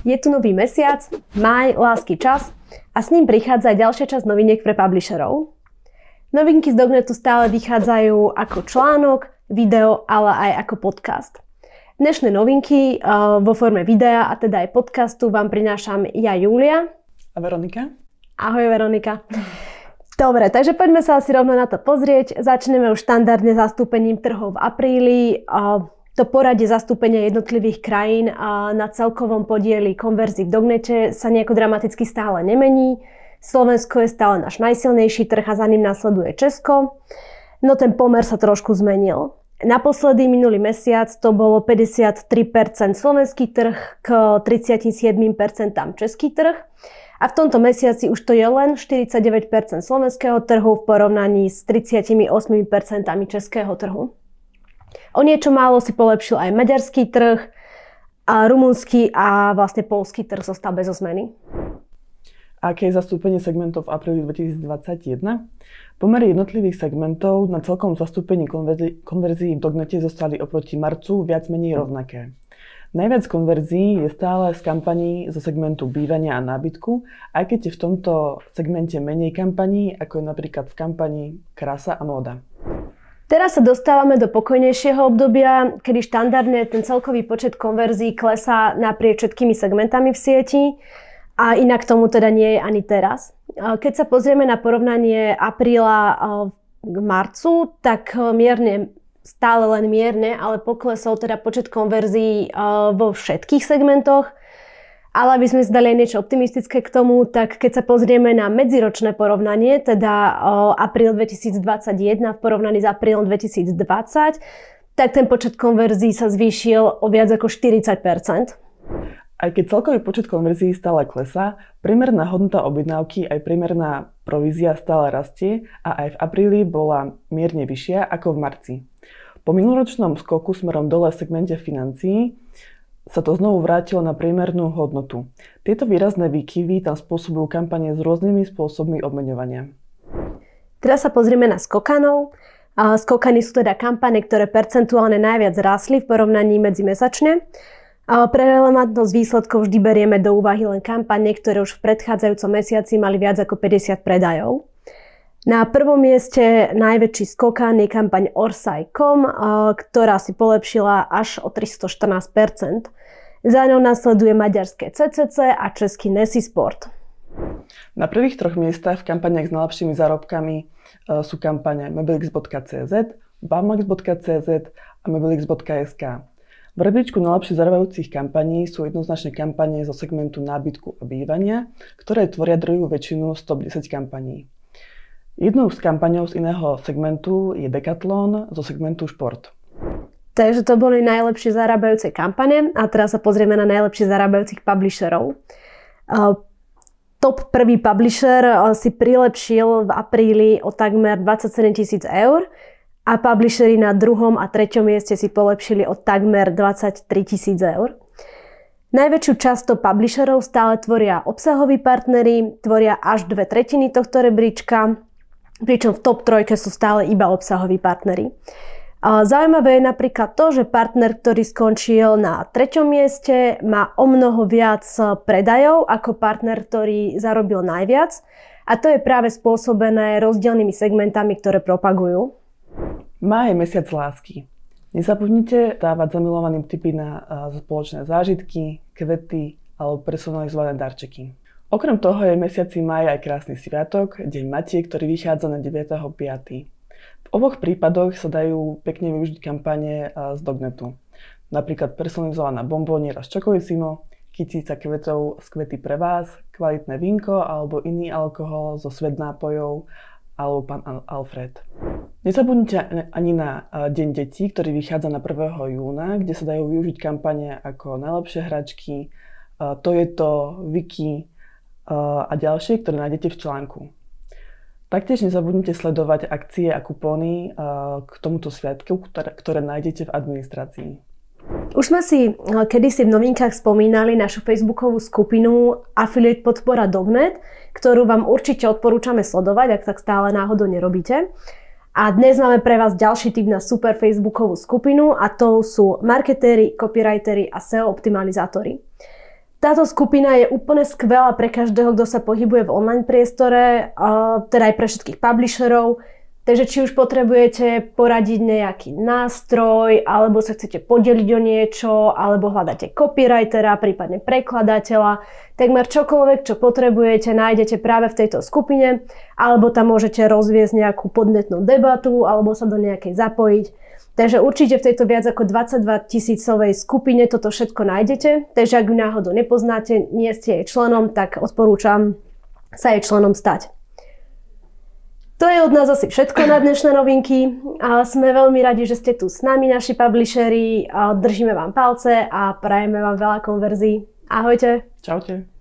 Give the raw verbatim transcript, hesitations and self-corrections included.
Je tu nový mesiac, máj, lásky čas a s ním prichádza aj ďalšia časť noviniek pre publisherov. Novinky z Dognetu stále vychádzajú ako článok, video, ale aj ako podcast. Dnešné novinky uh, vo forme videa a teda aj podcastu vám prinášam ja, Julia. A Veronika. Ahoj, Veronika. Dobre, takže poďme sa asi rovno na to pozrieť. Začneme už štandardne zastúpením trhov v apríli. Uh, To poradie zastúpenia jednotlivých krajín na celkovom podieli konverzií v Dognete sa nejako dramaticky stále nemení. Slovensko je stále náš najsilnejší trh a za ním nasleduje Česko. No ten pomer sa trošku zmenil. Naposledy minulý mesiac to bolo päťdesiattri percent slovenský trh k tridsaťsedem percent český trh. A v tomto mesiaci už to je len štyridsaťdeväť percent slovenského trhu v porovnaní s tridsaťosem percent českého trhu. O niečo málo si polepšil aj maďarský trh, a rumunský a vlastne poľský trh zostal bez zmeny. Aké je zastúpenie segmentov v apríli dvetisícdvadsaťjeden? Pomery jednotlivých segmentov na celkom zastúpení konverzi- konverzií v Dognete zostali oproti marcu viac menej rovnaké. Najviac konverzií je stále z kampaní zo segmentu bývania a nábytku, aj keď je v tomto segmente menej kampaní, ako je napríklad v kampani krása a móda. Teraz sa dostávame do pokojnejšieho obdobia, kedy štandardne ten celkový počet konverzií klesá naprieč všetkými segmentami v sieti a inak tomu teda nie je ani teraz. Keď sa pozrieme na porovnanie apríla k marcu, tak mierne, stále len mierne, ale poklesol teda počet konverzií vo všetkých segmentoch. Ale aby sme si dali aj niečo optimistické k tomu, tak keď sa pozrieme na medziročné porovnanie, teda apríl dvetisícdvadsaťjeden v porovnaní s aprílom dvetisícdvadsať, tak ten počet konverzií sa zvýšil o viac ako štyridsať percent. Aj keď celkový počet konverzií stále klesá, priemerná hodnota objednávky aj priemerná provízia stále rastie a aj v apríli bola mierne vyššia ako v marci. Po minuloročnom skoku smerom dole v segmente financií sa to znovu vrátilo na priemernú hodnotu. Tieto výrazné výkyvy tam spôsobujú kampane s rôznymi spôsobmi obmeňovania. Teraz sa pozrieme na skokanov. Skokany sú teda kampane, ktoré percentuálne najviac rástli v porovnaní medzimesačne. Pre relevantnosť výsledkov vždy berieme do úvahy len kampane, ktoré už v predchádzajúcom mesiaci mali viac ako päťdesiat predajov. Na prvom mieste najväčší skokan je kampaň Orsay bodka com, ktorá si polepšila až o tristoštrnásť percent. Za ňou nasleduje maďarské cé cé cé a český Nesisport. Na prvých troch miestach v kampaniach s najlepšími zárobkami sú kampane mobilix bodka cé zet, baumax bodka cé zet a mobilix bodka es ká. V rebríčku najlepších zarábajúcich kampaní sú jednoznačne kampane zo segmentu nábytku a bývania, ktoré tvoria druhú väčšinu z top desať kampaní. Jednou z kampaňov z iného segmentu je Decathlon zo segmentu šport. Takže to boli najlepšie zarábajúce kampane a teraz sa pozrieme na najlepšie zarábajúcich publisherov. Uh, top prvý publisher si prilepšil v apríli o takmer dvadsaťsedem tisíc eur a publisheri na druhom a treťom mieste si polepšili o takmer dvadsaťtri tisíc eur. Najväčšiu časť publisherov stále tvoria obsahoví partneri, tvoria až dve tretiny tohto rebríčka, pričom v top trojke sú stále iba obsahoví partneri. Zaujímavé je napríklad to, že partner, ktorý skončil na treťom mieste, má o mnoho viac predajov ako partner, ktorý zarobil najviac. A to je práve spôsobené rozdielnymi segmentami, ktoré propagujú. Máj je mesiac lásky. Nezabudnite dávať zamilovaným tipy na spoločné zážitky, kvety alebo personalizované darčeky. Okrem toho je v mesiaci máj aj krásny sviatok, Deň Matiek, ktorý vychádza na deviateho piateho V oboch prípadoch sa dajú pekne využiť kampane z Dognetu. Napríklad personalizovaná bomboniera z Čokolissimo, kytica kvetov z Kvety pre vás, kvalitné vínko alebo iný alkohol zo svet nápojov alebo pán Alfred. Nezabudnite ani na Deň detí, ktorý vychádza na prvého júna, kde sa dajú využiť kampane ako najlepšie hračky, To je to, Wiki a ďalšie, ktoré nájdete v článku. Taktiež nezabudnite sledovať akcie a kupóny k tomuto sviatku, ktoré, ktoré nájdete v administrácii. Už sme si kedysi v novinkách spomínali našu facebookovú skupinu Affiliate podpora Dognet, ktorú vám určite odporúčame sledovať, ak tak stále náhodou nerobíte. A dnes máme pre vás ďalší tip na super facebookovú skupinu a to sú marketéri, copywriteri a es e o optimalizátori. Táto skupina je úplne skvelá pre každého, kto sa pohybuje v online priestore, teda aj pre všetkých publisherov. Takže či už potrebujete poradiť nejaký nástroj, alebo sa chcete podeliť o niečo, alebo hľadáte copywritera, prípadne prekladateľa, takmer čokoľvek, čo potrebujete, nájdete práve v tejto skupine, alebo tam môžete rozviesť nejakú podnetnú debatu, alebo sa do nejakej zapojiť. Takže určite v tejto viac ako dvadsaťdva tisícovej skupine toto všetko nájdete. Takže ak ju náhodou nepoznáte, nie ste jej členom, tak odporúčam sa jej členom stať. To je od nás asi všetko na dnešné novinky. A sme veľmi radi, že ste tu s nami, naši publisheri. Držíme vám palce a prajeme vám veľa konverzií. Ahojte. Čaute.